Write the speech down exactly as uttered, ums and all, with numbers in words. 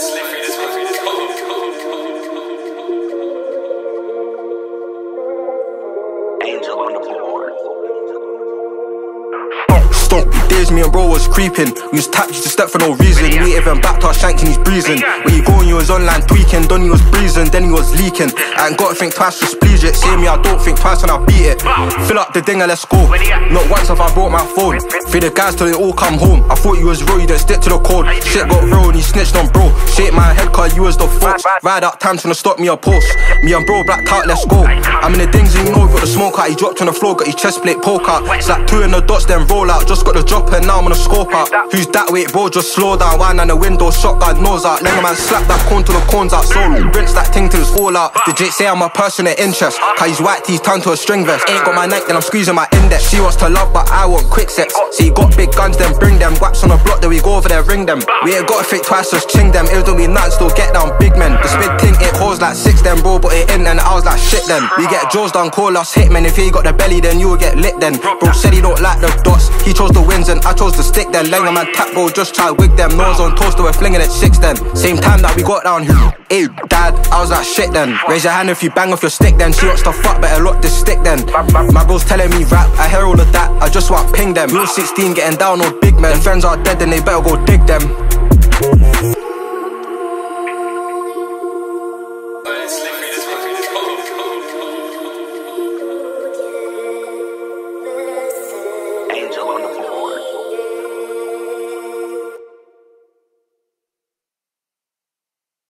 Angel on the board. Stop, days me and bro was creeping. We was tapped, used to step for no reason. We even backed our shanks and he's breezing. When you go and you was online tweaking, Donny was breezing, then he was leaking. I ain't gotta think twice to spleege it. See me, I don't think twice when I beat it. Fill up the dinger, let's go. Not once have I brought my phone. Free the guys till they all come home. I thought you was real, you didn't stick to the code. Shit got real and he snitched on bro. Shake my head cause you was the fox. Ride out time trying to stop me a post. Me and bro blacked out, let's go. I'm in the dings and you know we got the smoke out. He dropped on the floor, got his chest plate poke out. It's like two in the dots then roll out. Just got the drop and now I'm on a scope out. Who's that? Wait bro, just slow down. Wine on the window, shotgun nose out. Lenga man slap that cone till the cone's out. So rinse that thing till it's all out. The J say I'm a person of interest, cause he's white teeth turned to a string vest. Ain't got my neck then I'm squeezing my index. She wants to love but I want quick sex. See you got big guns then bring them. Waps on the block then we go over there ring them. We ain't gotta think twice just ching them. It don't be nuts still get down big men. The spit thing it holds like six then bro, but it in and I was like shit then. We get jaws done call us hitmen. If he got the belly then you will get lit then. Bro said he don't like the dots. He chose the wins and I chose the stick then. Lenga man tap bro just try wig them. Nose on toast we're flinging at six then. Same time that we got down who? Hey dad, I was like shit then. Raise your hand if you bang off your stick then. She wants to fuck better lock this stick then. My bro's telling me rap, I hear all of that, I just want ping them. You sixteen getting down on big men. Their friends are dead then they better go dig them.